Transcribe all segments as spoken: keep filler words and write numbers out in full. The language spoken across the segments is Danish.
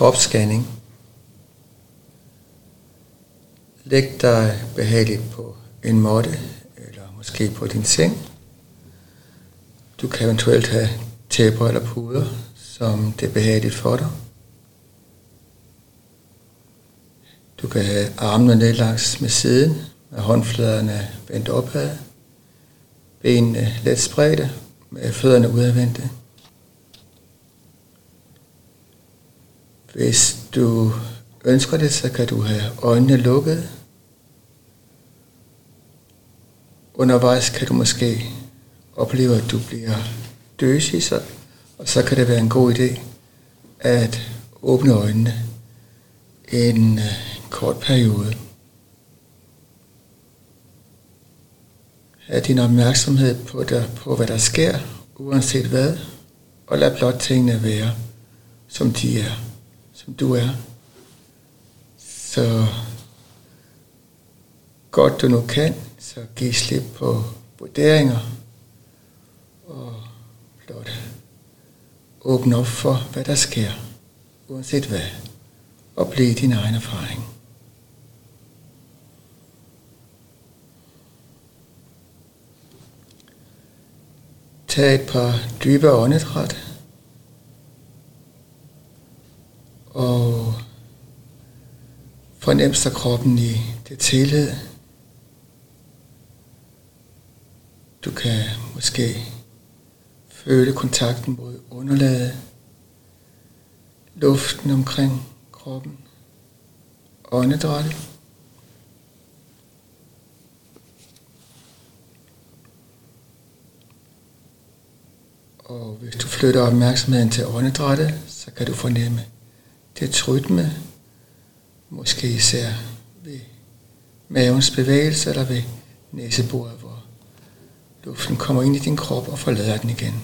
kropsscanning. Læg dig behageligt på en måtte, eller måske på din seng. Du kan eventuelt have tæpper eller puder, som det er behageligt for dig. Du kan have armene nedlangs med siden, med håndfladerne vendt opad, benene let spredte, med fødderne udadvendte. Hvis du ønsker det, så kan du have øjnene lukket. Undervejs kan du måske opleve, at du bliver døsig, så, og så kan det være en god idé at åbne øjnene en uh, kort periode. Ha' din opmærksomhed på, der, på, hvad der sker, uanset hvad, og lad blot tingene være, som de er, som du er. Så godt du nu kan, så giv slip på vurderinger, og blot åbne op for, hvad der sker, uanset hvad, og bliv din egen erfaring. Tag et par dybe åndedræt, og fornem sig kroppen i det tillid. Du kan måske føle kontakten mod underlaget, luften omkring kroppen, åndedrættet. Og hvis du flytter opmærksomheden til åndedrættet, så kan du fornemme dets rytme, måske især ved mavens bevægelse eller ved næsebordet, hvor luften kommer ind i din krop og forlader den igen.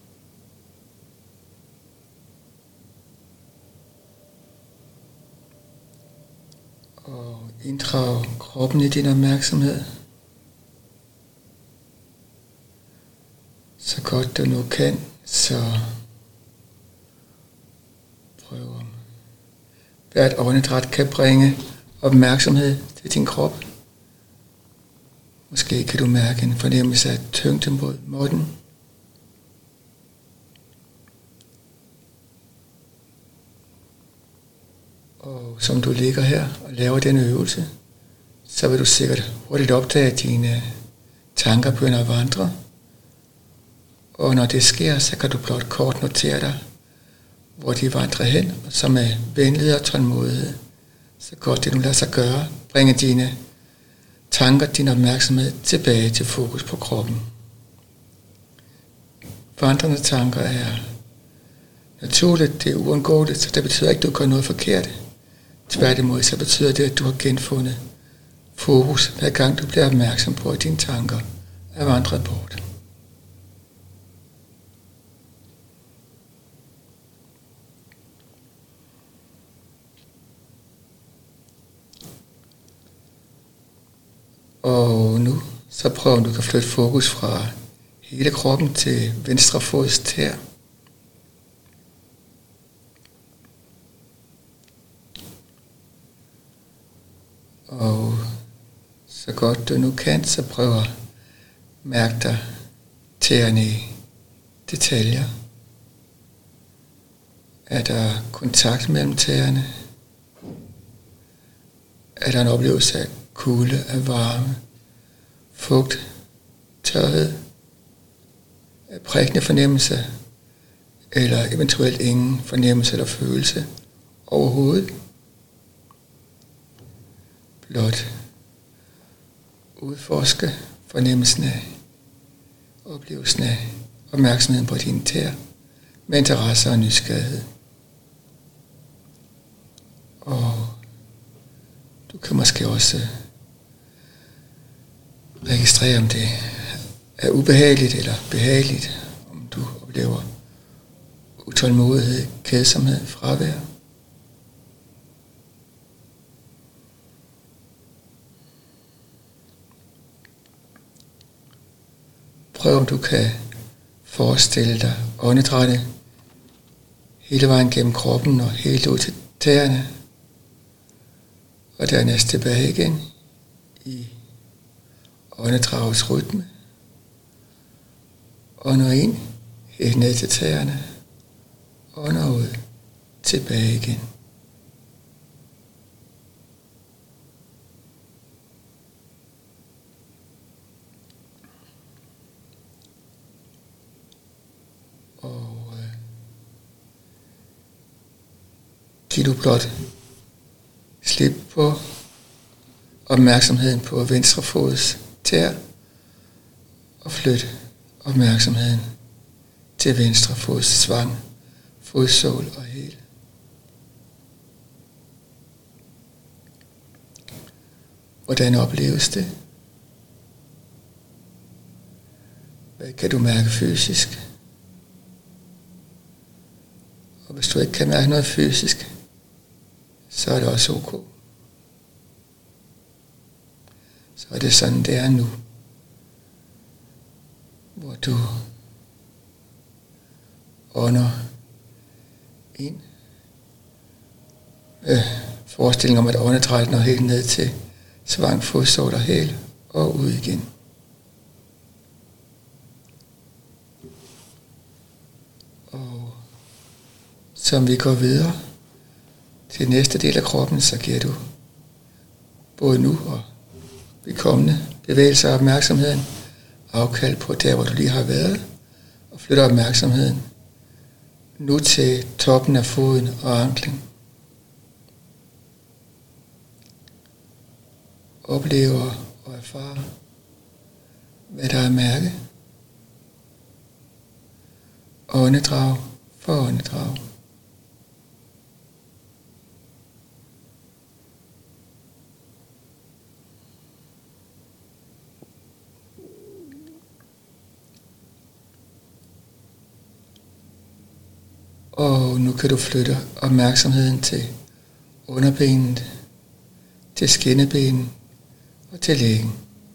Og inddrag kroppen i din opmærksomhed, så godt du nu kan, så prøv om hvert åndedræt kan bringe opmærksomhed til din krop. Måske kan du mærke en fornemmelse af tyngde mod måtten. Og som du ligger her og laver denne øvelse, så vil du sikkert hurtigt opdage, at dine tanker begynder at vandre. Og når det sker, så kan du blot kort notere dig, hvor de vandrer hen, og så med venlighed og tålmodighed, så godt det nu lader sig gøre, bringe dine tanker, din opmærksomhed tilbage til fokus på kroppen. Vandrende tanker er naturligt, det er uundgåeligt, så det betyder ikke, at du gør noget forkert. Tværtimod, så betyder det, at du har genfundet fokus, hver gang du bliver opmærksom på, at dine tanker er vandret bort. Og nu, så prøv om du kan flytte fokus fra hele kroppen til venstre fods tær. Og så godt du nu kan, så prøv at mærke dig tæerne i detaljer. Er der kontakt mellem tæerne? Er der en oplevelse af kulde, af varme, fugt, tørhed, af prikkende fornemmelse, eller eventuelt ingen fornemmelse eller følelse overhovedet? Blot udforske fornemmelsen af, oplevelsen af opmærksomheden på dine tæer med interesse og nysgerrighed. Og du kan måske også registrere, om det er ubehageligt eller behageligt, om du oplever utålmodighed, kedsomhed, fravær. Prøv om du kan forestille dig åndedrættet hele vejen gennem kroppen og helt ud til tæerne, og dernæst tilbage igen i åndedragets rytme, ånder ind, helt ned til tæerne, ånder ud, tilbage igen. Og øh, giv du blot slip på opmærksomheden på venstre fods tær, og flyt opmærksomheden til venstre fods svang, fodsål og hæl. Hvordan opleves det? Hvad kan du mærke fysisk? Og hvis du ikke kan mærke noget fysisk, så er det også ok. Så er det sådan, det er nu. Hvor du ånder ind med forestilling om, at åndedrættet når helt ned til svang, fodsål og hæl, og ud igen. Og som vi går videre til næste del af kroppen, så giver du både nu og ved kommende bevægelser af opmærksomheden afkald på der, hvor du lige har været, og flytter opmærksomheden nu til toppen af foden og anklen. Oplever og erfarer, hvad der er mærke. Åndedrag for åndedrag. Og nu kan du flytte opmærksomheden til underbenet, til skinnebenen og til lægen.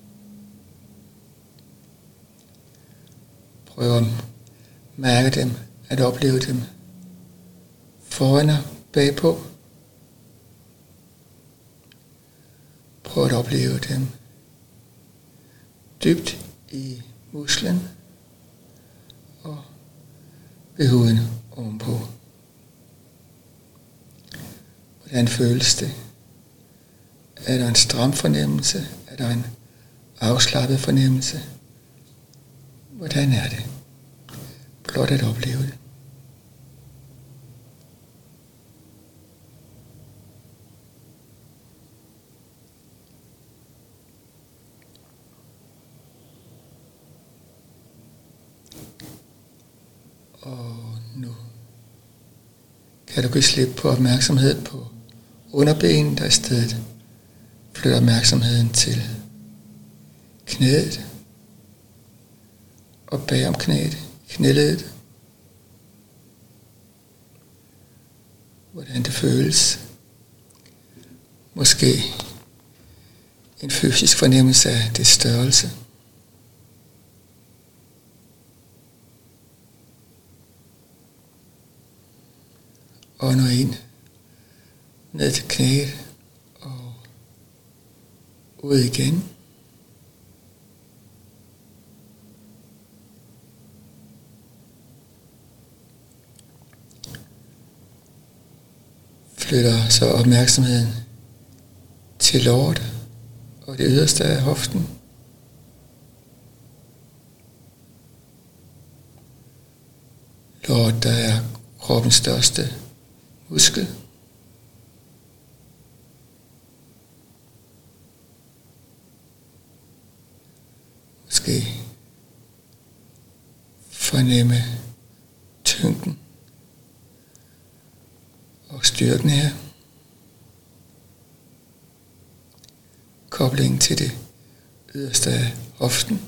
Prøv at mærke dem, at opleve dem foran og bagpå. Prøv at opleve dem dybt i musklen og ved huden ovenpå. Hvordan føles det? Er der en stram fornemmelse? Er der en afslappet fornemmelse? Hvordan er det? Blot at opleve det. Og nu kan du give slip på opmærksomhed på underbenet, der i stedet flytter opmærksomheden til knæet og bagom knæet, knæledet. Hvordan det føles. Måske en fysisk fornemmelse af det størrelse. Ånder ind, ned til knæet og ud igen. Flytter så opmærksomheden til låret og det yderste af hoften. Låret, der er kroppens største muskel. Måske fornemme tyngden og styrken her. Koblingen til det yderste af hoften.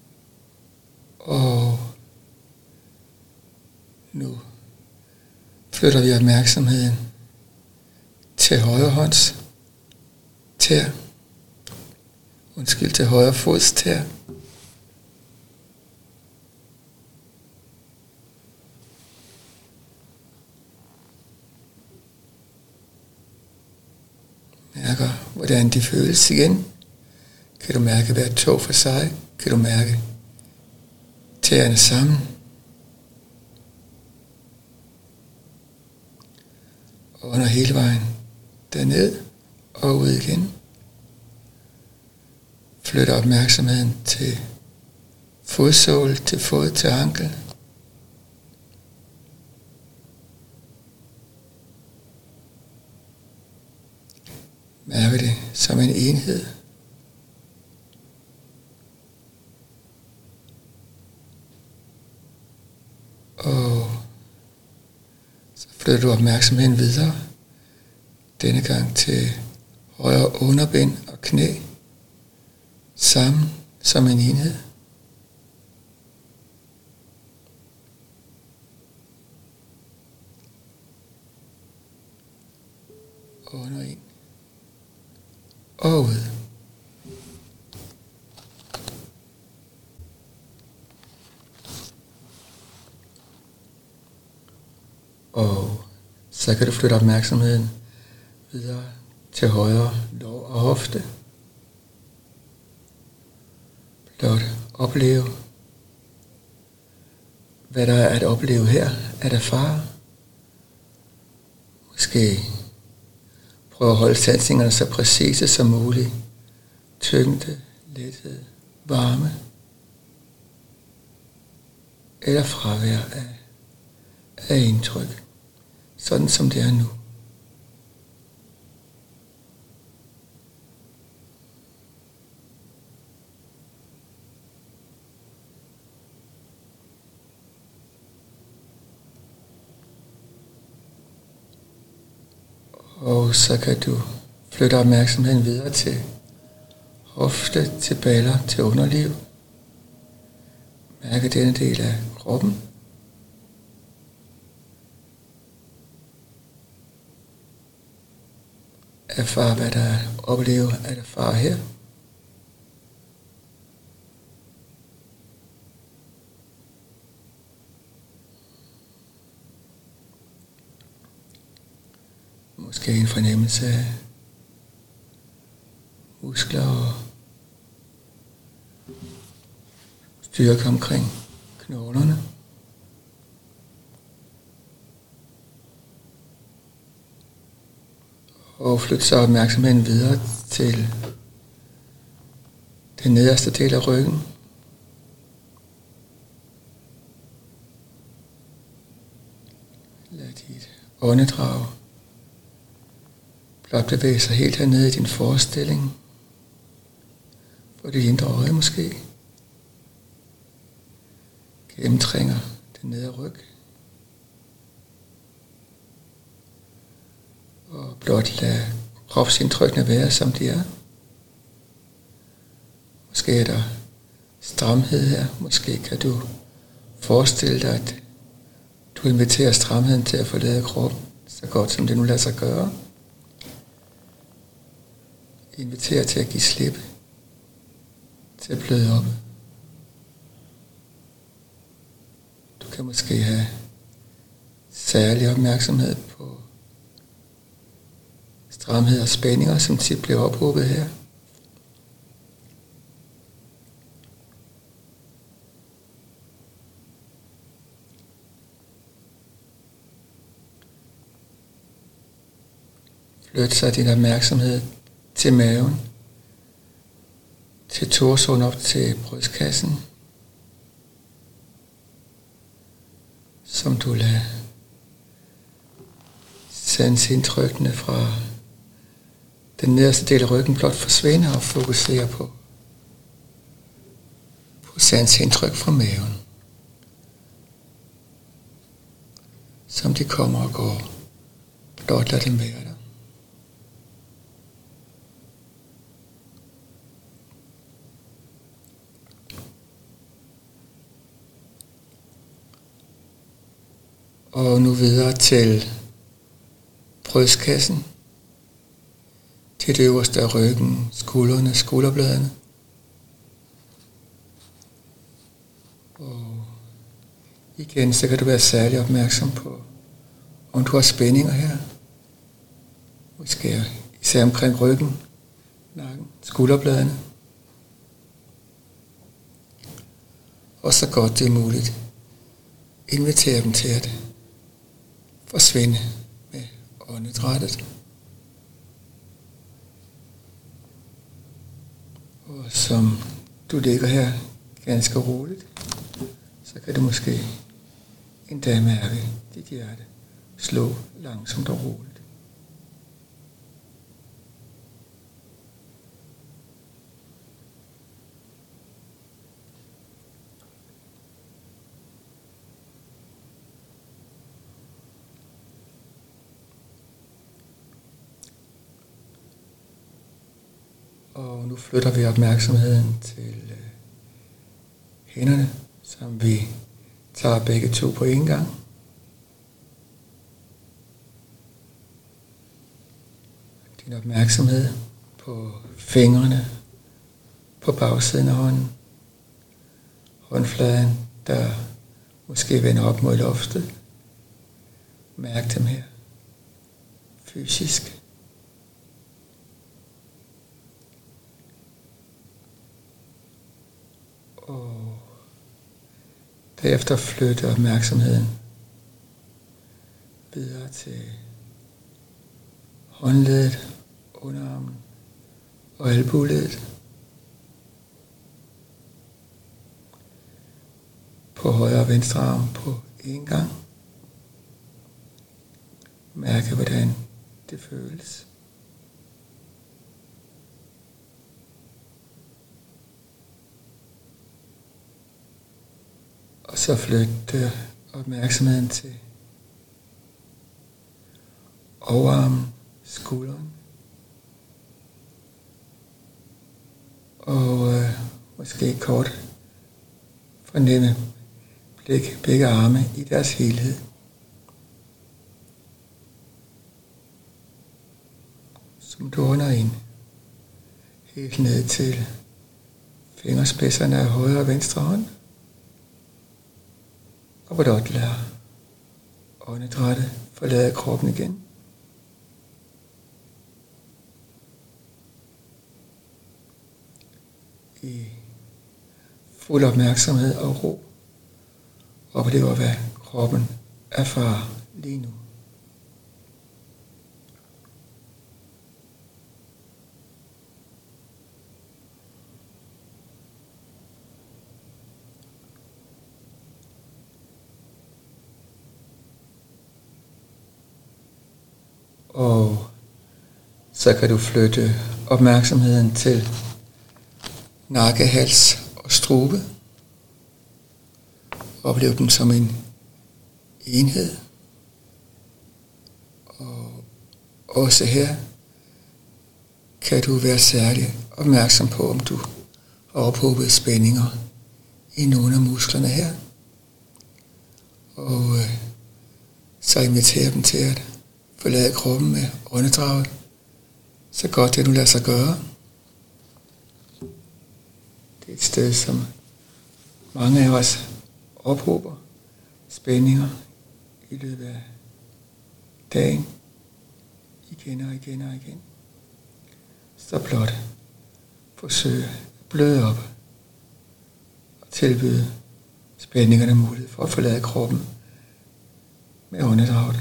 Og nu flytter vi opmærksomheden til højre hånds tær. Undskyld, til højre fods tær. Mærker, hvordan de føles igen. Kan du mærke hver tå for sig? Kan du mærke tæerne sammen? Og under hele vejen derned og ud igen. Flytter opmærksomheden til fodsål, til fod, til ankel. Mærker det som en enhed. Og så flytter du opmærksomheden videre. Denne gang til højre underben og knæ. Sammen som en enhed. Under ind. Og ud. Og så kan du flytte opmærksomheden videre til højre lår og hofte. Blot opleve, hvad der er at opleve her, at erfare. Måske prøve at holde sansningerne så præcise som muligt. Tyngde, lethed, varme. Eller fravær af, af indtryk. Sådan som det er nu. Og så kan du flytte opmærksomheden videre til hofte, til baller, til underliv. Mærke denne del af kroppen. Erfare, hvad der er at opleve at erfare her. Måske en fornemmelse af muskler og styrke omkring knoglerne. Og flytte så opmærksomheden videre til den nederste del af ryggen. Lad dit åndedrag blot bevæge sig helt hernede i din forestilling. For dit indre øje måske. Gennemtrænger den nedre ryg. Og blot lad kropsindtrykkene være, som de er. Måske er der stramhed her. Måske kan du forestille dig, at du inviterer stramheden til at forlade kroppen, så godt som det nu lader sig gøre. Inviterer til at give slip, til at bløde op. Du kan måske have særlig opmærksomhed på stramhed og spændinger, som tit bliver ophobet her. Flyt så din opmærksomhed til maven, til torsoen op til brystkassen, som du lader sansindtrykkene fra den nederste del af ryggen blot forsvinde og fokusere på, på sansindtryk fra maven, som de kommer og går. Blot lad dem være der. Og nu videre til brystkassen, til det øverste af ryggen, skuldrene, skulderbladene. Og igen, så kan du være særlig opmærksom på, om du har spændinger her. Måske især omkring ryggen, nakken, skulderbladene. Og så godt det er muligt, inviter dem til at forsvinde med åndedrættet. Og som du ligger her ganske roligt, så kan du måske endda mærke dit hjerte slå langsomt og roligt. Og nu flytter vi opmærksomheden til øh, hænderne, som vi tager begge to på en gang. Din opmærksomhed på fingrene på bagsiden af hånden. Håndfladen, der måske vender op mod loftet. Mærk dem her. Fysisk. Og derefter flytte opmærksomheden videre til håndledet, underarmen og albueledet. På højre og venstre arm på en gang. Mærke, hvordan det føles. Og så flytte opmærksomheden til overarmen, skulderen. Og øh, måske kort fornemme blik, begge arme i deres helhed. Som du ånder ind helt ned til fingerspidserne af højre og venstre hånd. Og hvor du lader åndedrættet forlade kroppen igen. I fuld opmærksomhed og ro oplever, hvad kroppen erfarer lige nu. Og så kan du flytte opmærksomheden til nakke, hals og strube. Oplev dem som en enhed. Og også her kan du være særlig opmærksom på, om du har ophobet spændinger i nogle af musklerne her. Og øh, så inviterer dem til at forlade kroppen med åndedraget, så godt det nu lader sig gøre. Det er et sted, som mange af os ophober spændinger i løbet af dagen, igen og igen og igen. Så blot forsøg at bløde op og tilbyde spændingerne mulighed for at forlade kroppen med åndedraget.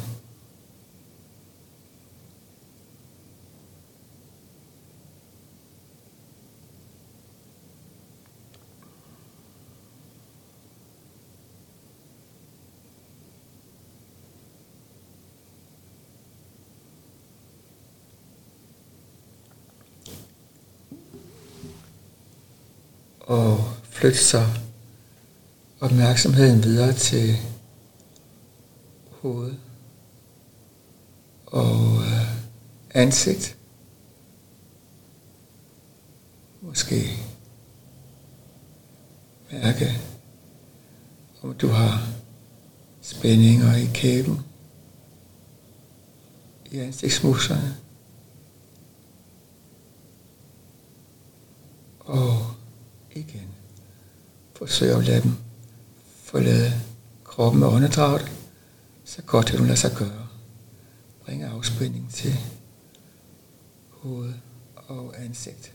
Og flytte så opmærksomheden videre til hoved og øh, ansigt. Måske mærke, om du har spændinger i kæben, i ansigtsmusklerne, og igen forsøg at lade dem forlade kroppen med åndedraget, så godt det du lader sig gøre. Bring afspænding til hoved og ansigt.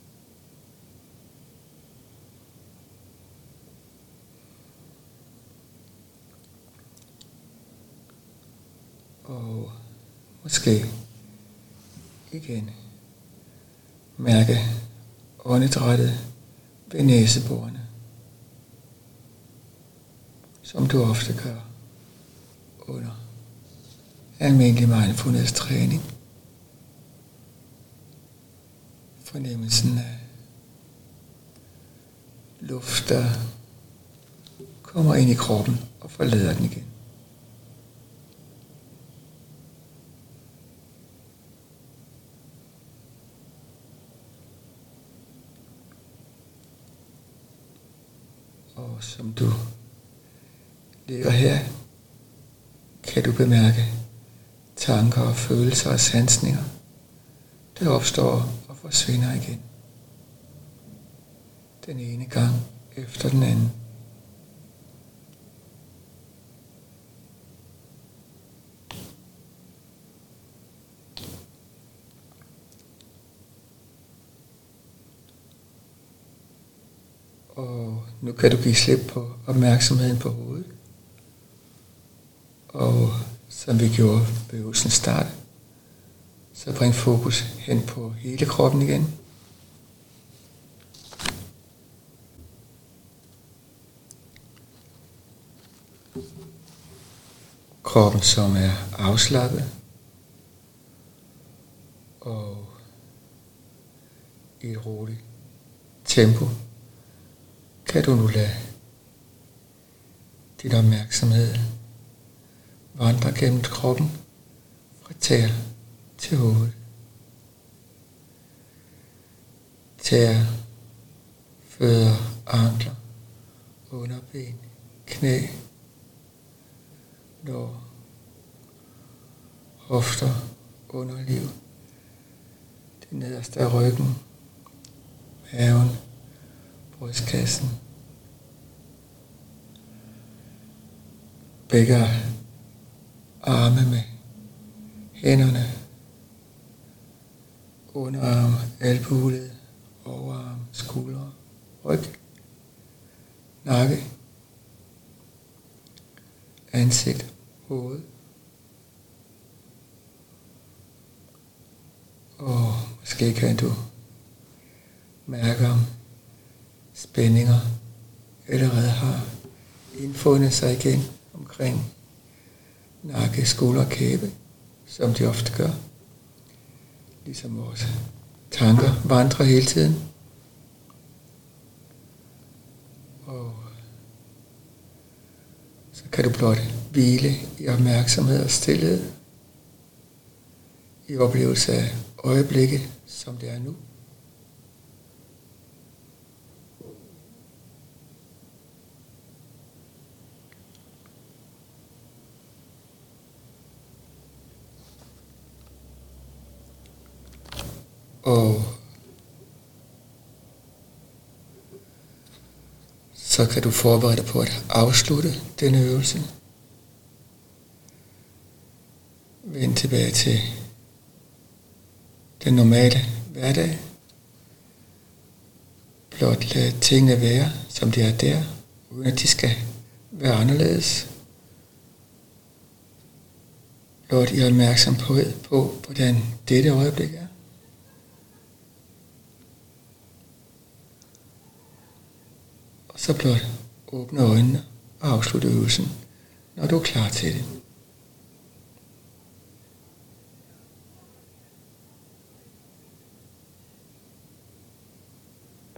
Og måske igen mærke åndedrættet ved næseborene, som du ofte gør under almindelig mindfulness træning. Fornemmelsen af luft, der kommer ind i kroppen og forlader den igen. Og som du ligger her, kan du bemærke tanker og følelser og sansninger, der opstår og forsvinder igen. Den ene gang efter den anden. Og nu kan du give slip på opmærksomheden på hovedet. Og som vi gjorde ved øvelsens start, så bring fokus hen på hele kroppen igen. Kroppen, som er afslappet og i et roligt tempo, kan du nu lade din opmærksomhed vandre gennem kroppen fra tæer til hoved. Tæer, fødder, ankler, underben, knæ, lår, hofter, underliv, det nederste af ryggen, maven, brystkassen, begge arme med hænderne, underarm, albueled, overarm, skuldre, ryg, nakke, ansigt, hoved. Og måske kan du mærke, om spændinger allerede har indfundet sig igen omkring nakke, skulder og kæbe, som de ofte gør. Ligesom vores tanker vandrer hele tiden. Og så kan du blot hvile i opmærksomhed og stillhed, i oplevelse af øjeblikket, som det er nu. Og så kan du forberede dig på at afslutte denne øvelse. Vend tilbage til den normale hverdag. Blot lad tingene være, som de er der, uden at de skal være anderledes. Blot i opmærksomhed på, hvordan dette øjeblik er. Og så blot åbne øjnene og afslutte øvelsen, når du er klar til det.